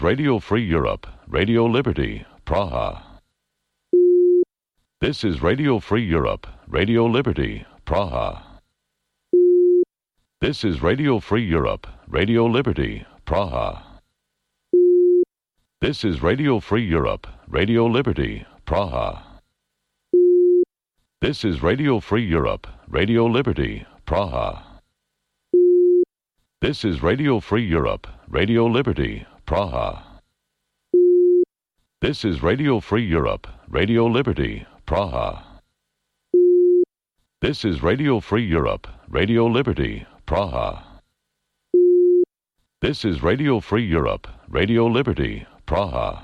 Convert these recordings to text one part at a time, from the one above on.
Radio Free Europe, Radio Liberty, Praha. This is Radio Free Europe, Radio Liberty, Praha. This is Radio Free Europe, Radio Liberty, Praha. This is Radio Free Europe, Radio Liberty, Praha. This is Radio Free Europe, Radio Liberty, Praha. This is Radio Free Europe, Radio Liberty, Praha. This is Radio Free Europe, Radio Liberty, Praha. This is Radio Free Europe, Radio Liberty, Praha. This is Radio Free Europe, Radio Liberty, Praha.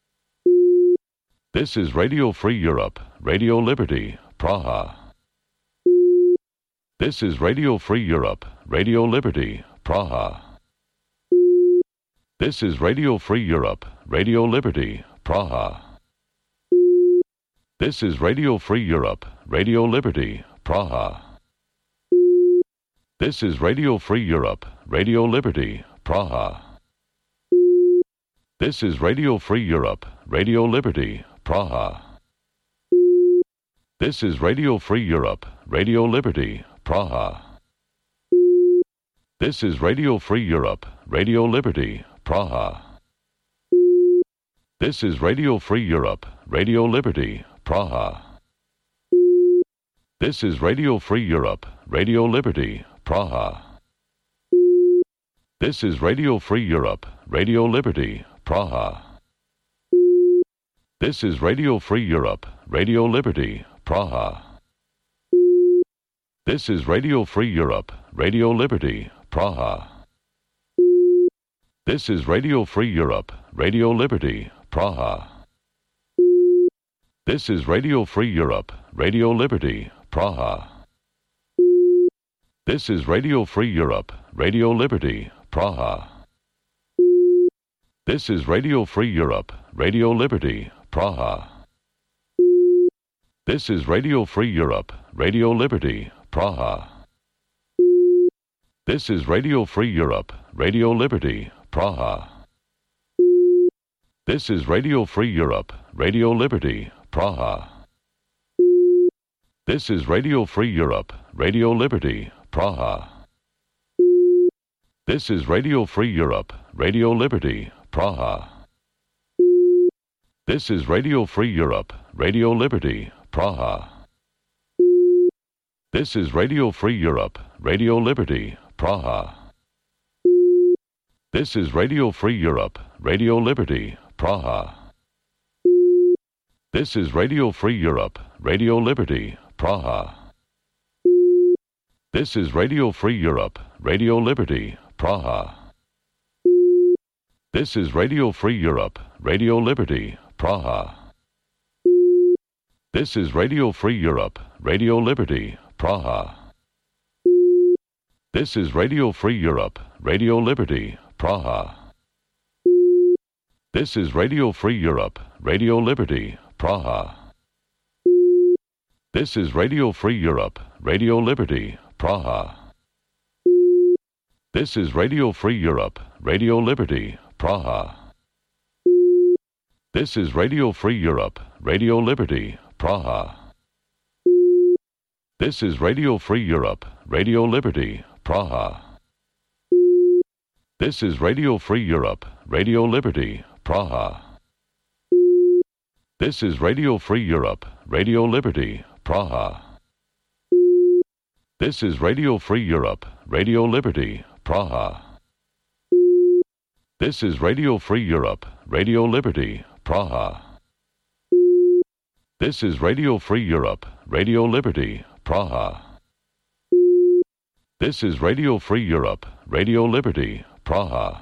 This is Radio Free Europe, Radio Liberty, Praha. This is Radio Free Europe, Radio Liberty, Praha. This is Radio Free Europe, Radio Liberty, Praha. This is Radio Free Europe, Radio Liberty, Praha. This is Radio Free Europe, Radio Liberty, Praha. This is Radio Free Europe, Radio Liberty, Praha. This is Radio Free Europe, Radio Liberty, Praha. This is Radio Free Europe, Radio Liberty, Praha. This is Radio Free Europe, Radio Liberty, Praha. This is Radio Free Europe, Radio Liberty, Praha. This is Radio Free Europe, Radio Liberty, Praha. This is Radio Free Europe, Radio Liberty, Praha. This is Radio Free Europe, Radio Liberty, Praha. This is Radio Free Europe, Radio Liberty, Praha. This is Radio Free Europe, Radio Liberty, Praha. This is Radio Free Europe, Radio Liberty, Praha. This is Radio Free Europe, Radio Liberty, Praha. This is Radio Free Europe, Radio Liberty, Praha. This is Radio Free Europe, Radio Liberty, Praha. This is Radio Free Europe, Radio Liberty, Praha. This is Radio Free Europe, Radio Liberty, Praha. This is Radio Free Europe, Radio Liberty, Praha. This is Radio Free Europe, Radio Liberty, Praha. This is Radio Free Europe, Radio Liberty, Praha. This is Radio Free Europe, Radio Liberty, Praha. This is Radio Free Europe, Radio Liberty, Praha. This is Radio Free Europe, Radio Liberty, Praha. This is Radio Free Europe, Radio Liberty, Praha. This is Radio Free Europe, Radio Liberty, Praha. This is Radio Free Europe, Radio Liberty, Praha. This is Radio Free Europe, Radio Liberty, Praha. This is Radio Free Europe, Radio Liberty, Praha. This is Radio Free Europe, Radio Liberty, Praha. This is Radio Free Europe, Radio Liberty, Praha. This is Radio Free Europe, Radio Liberty, Praha. This is Radio Free Europe, Radio Liberty, Praha. This is Radio Free Europe, Radio Liberty, Praha. This is Radio Free Europe, Radio Liberty, Praha. This is Radio Free Europe, Radio Liberty, Praha. This is Radio Free Europe, Radio Liberty, Praha. This is Radio Free Europe, Radio Liberty, Praha.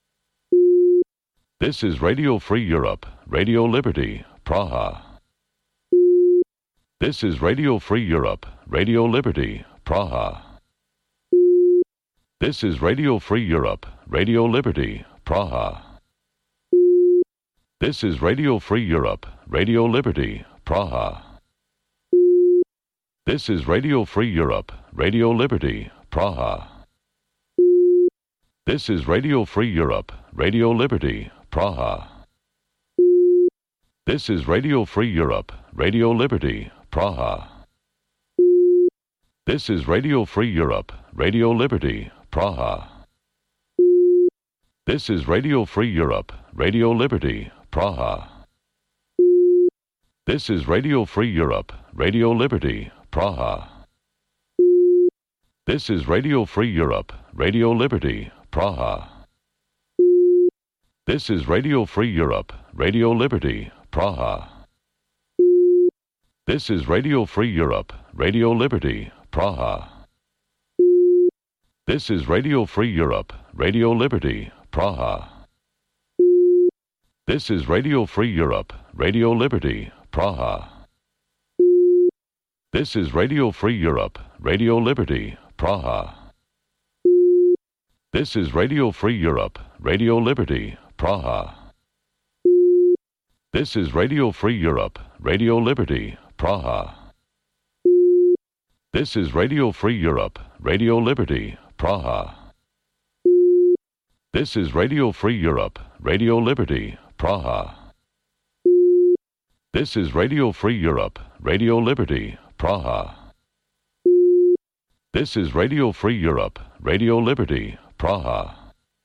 This is Radio Free Europe, Radio Liberty, Praha. This is Radio Free Europe, Radio Liberty, Praha. This is Radio Free Europe, Radio Liberty, Praha. This is Radio Free Europe, Radio Liberty, Praha. This is Radio Free Europe, Radio Liberty, Praha. This is Radio Free Europe, Radio Liberty, Praha. This is Radio Free Europe, Radio Liberty, Praha. This is Radio Free Europe, Radio Liberty, Praha. This is Radio Free Europe, Radio Liberty, Praha. This is Radio Free Europe, Radio Liberty, Praha. This is Radio Free Europe, Radio Liberty, Praha. This is Radio Free Europe, Radio Liberty, Praha. This is Radio Free Europe, Radio Liberty, Praha. This is Radio Free Europe, Radio Liberty, Praha. This is Radio Free Europe, Radio Liberty, Praha. This is Radio Free Europe, Radio Liberty, Praha. This is Radio Free Europe, Radio Liberty, Praha. This is Radio Free Europe, Radio Liberty, Praha. This is Radio Free Europe, Radio Liberty, Praha. This is Radio Free Europe, Radio Liberty, Praha. This is Radio Free Europe, Radio Liberty, Praha. This is Radio Free Europe, Radio Liberty, Praha.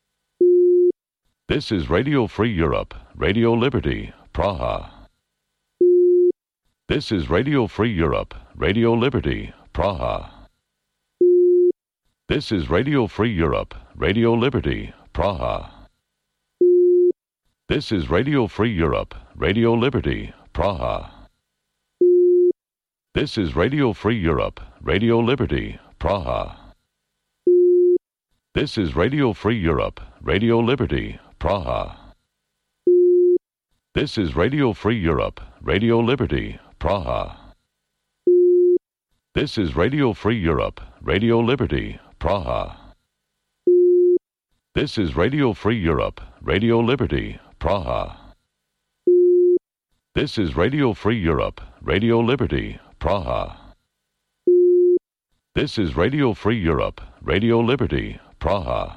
This is Radio Free Europe, Radio Liberty, Praha. This is Radio Free Europe, Radio Liberty, Praha. This is Radio Free Europe, Radio Liberty, Praha. This is Radio Free Europe, Radio Liberty, Praha. This is Radio Free Europe, Radio Liberty, Praha. This is Radio Free Europe, Radio Liberty, Praha. This is Radio Free Europe, Radio Liberty, Praha. This is Radio Free Europe, Radio Liberty, Praha. This is Radio Free Europe, Radio Liberty, Praha. This is Radio Free Europe, Radio Liberty, Praha. This is Radio Free Europe, Radio Liberty, Praha.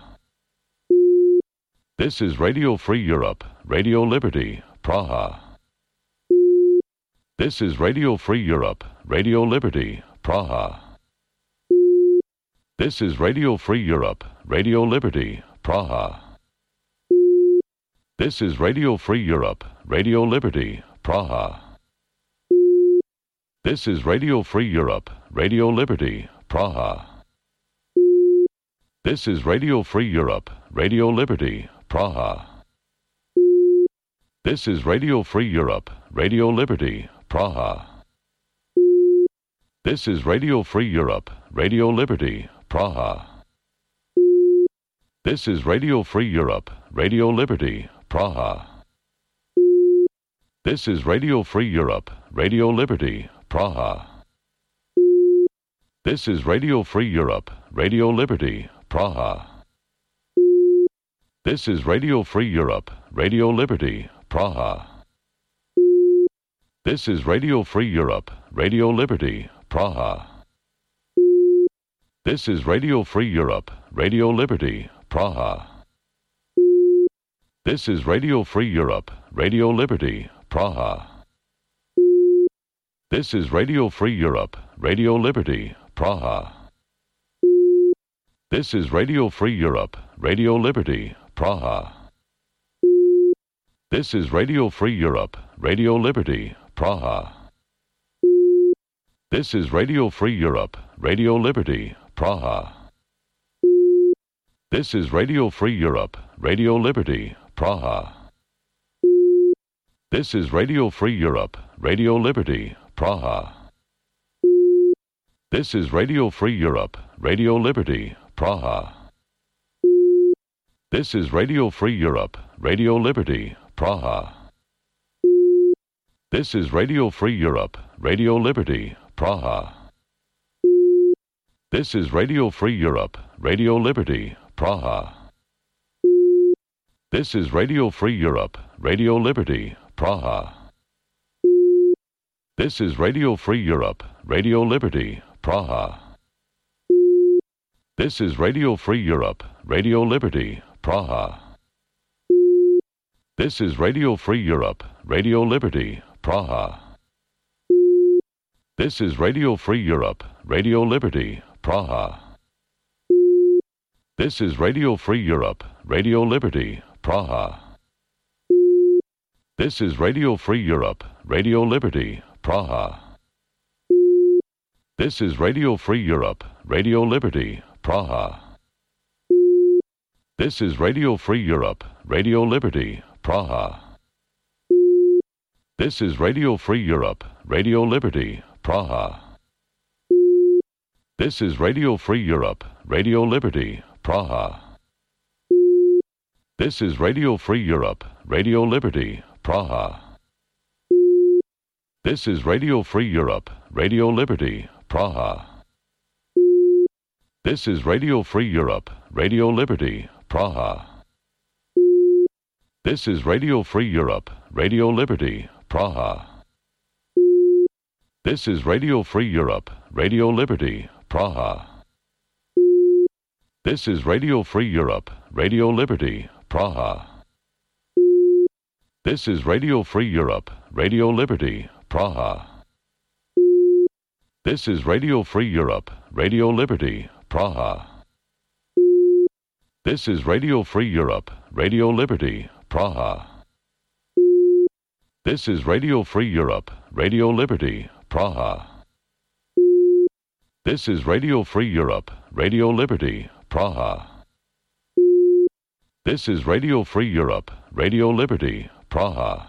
This is Radio Free Europe, Radio Liberty, Praha. This is Radio Free Europe, Radio Liberty, Praha. This is Radio Free Europe, Radio Liberty, Praha. This is Radio Free Europe, Radio Liberty, Praha. This is Radio Free Europe, Radio Liberty, Praha. This is Radio Free Europe, Radio Liberty, Praha. This is Radio Free Europe, Radio Liberty, Praha. This is Radio Free Europe, Radio Liberty, Praha. This is Radio Free Europe, Radio Liberty, Praha. This is Radio Free Europe, Radio Liberty, Praha. This is Radio Free Europe, Radio Liberty, Praha. This is Radio Free Europe, Radio Liberty, Praha. This is Radio Free Europe, Radio Liberty, Praha. This is Radio Free Europe, Radio Liberty, Praha. This is Radio Free Europe, Radio Liberty, Praha. This is Radio Free Europe, Radio Liberty, Praha. This is Radio Free Europe, Radio Liberty, Praha. This is Radio Free Europe, Radio Liberty, Praha. This is Radio Free Europe, Radio Liberty, Praha. This is Radio Free Europe, Radio Liberty, Praha. This is Radio Free Europe, Radio Liberty, Praha. This is Radio Free Europe, Radio Liberty, Praha. This is Radio Free Europe, Radio Liberty, Praha. This is Radio Free Europe, Radio Liberty, Praha. This is Radio Free Europe, Radio Liberty, Praha. This is Radio Free Europe, Radio Liberty, Praha. This is Radio Free Europe, Radio Liberty, Praha. This is Radio Free Europe, Radio Liberty, Praha. This is Radio Free Europe, Radio Liberty, Praha. This is Radio Free Europe, Radio Liberty, Praha. This is Radio Free Europe, Radio Liberty, Praha. This is Radio Free Europe, Radio Liberty, Praha. This is Radio Free Europe, Radio Liberty, Praha. This is Radio Free Europe, Radio Liberty, Praha. This is Radio Free Europe, Radio Liberty, Praha. This is Radio Free Europe, Radio Liberty, Praha. This is Radio Free Europe, Radio Liberty, Praha. This is Radio Free Europe, Radio Liberty, Praha. This is Radio Free Europe, Radio Liberty, Praha. This is Radio Free Europe, Radio Liberty, Praha. This is Radio Free Europe, Radio Liberty, Praha. This is Radio Free Europe, Radio Liberty, Praha. This is Radio Free Europe, Radio Liberty, Praha. This is Radio Free Europe, Radio Liberty, Praha. This is Radio Free Europe, Radio Liberty, Praha. This is Radio Free Europe, Radio Liberty, Praha. This is Radio Free Europe, Radio Liberty, Praha. This is Radio Free Europe, Radio Liberty, Praha.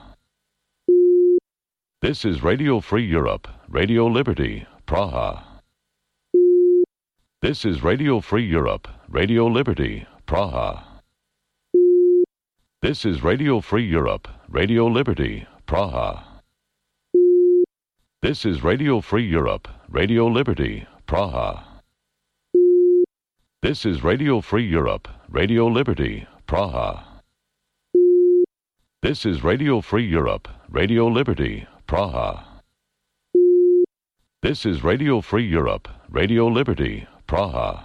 This is Radio Free Europe, Radio Liberty, Praha. This is Radio Free Europe, Radio Liberty, Praha. This is Radio Free Europe, Radio Liberty, Praha. This is Radio Free Europe, Radio Liberty, Praha. This is Radio Free Europe, Radio Liberty, Praha. This is Radio Free Europe, Radio Liberty, Praha. This is Radio Free Europe, Radio Liberty, Praha.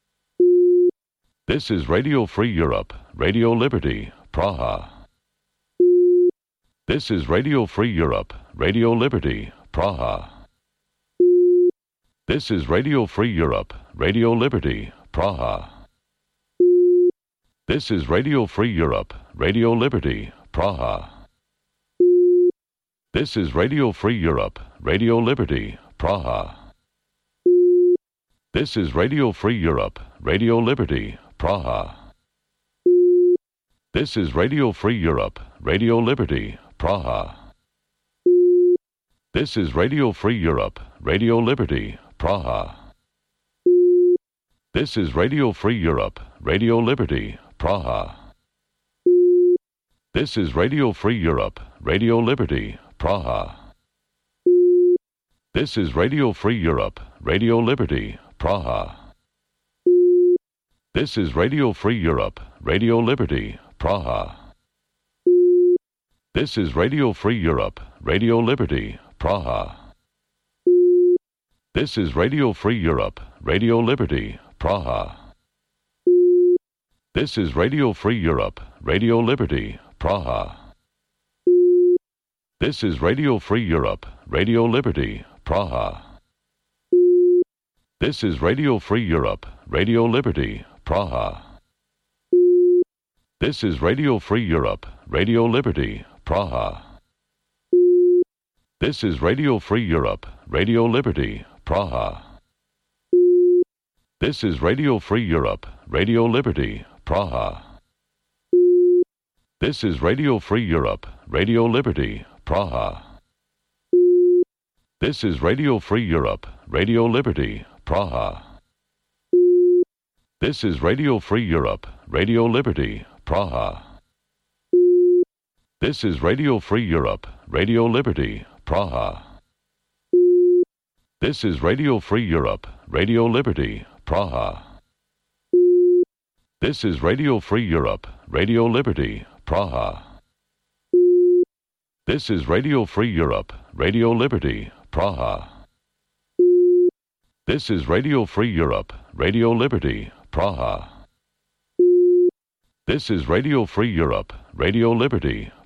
This is Radio Free Europe, Radio Liberty, Praha. This is Radio Free Europe, Radio Liberty, Praha. This is Radio Free Europe, Radio Liberty, Praha. This is Radio Free Europe, Radio Liberty, Praha. This is Radio Free Europe, Radio Liberty, Praha. This is Radio Free Europe, Radio Liberty, Praha. This is Radio Free Europe, Radio Liberty, Praha. This is Radio Free Europe, Radio Liberty, Praha. This is Radio Free Europe, Radio Liberty, Praha. This is Radio Free Europe, Radio Liberty, Praha. This is Radio Free Europe, Radio Liberty, Praha. This is Radio Free Europe, Radio Liberty, Praha. This is Radio Free Europe, Radio Liberty, Praha. This is Radio Free Europe, Radio Liberty, Praha. This is Radio Free Europe, Radio Liberty, Praha. This is Radio Free Europe, Radio Liberty, Praha. This is Radio Free Europe, Radio Liberty, Praha. This is Radio Free Europe, Radio Liberty, Praha. This is Radio Free Europe, Radio Liberty, Praha. This is Radio Free Europe, Radio Liberty, Praha. This is Radio Free Europe, Radio Liberty, Praha. This is Radio Free Europe, Radio Liberty, Praha. This is Radio Free Europe, Radio Liberty, Praha. This is Radio Free Europe, Radio Liberty, Praha. This is Radio Free Europe, Radio Liberty, Praha. This is Radio Free Europe, Radio Liberty, Praha. This is Radio Free Europe, Radio Liberty, Praha. This is Radio Free Europe, Radio Liberty, Praha. This is Radio Free Europe, Radio Liberty,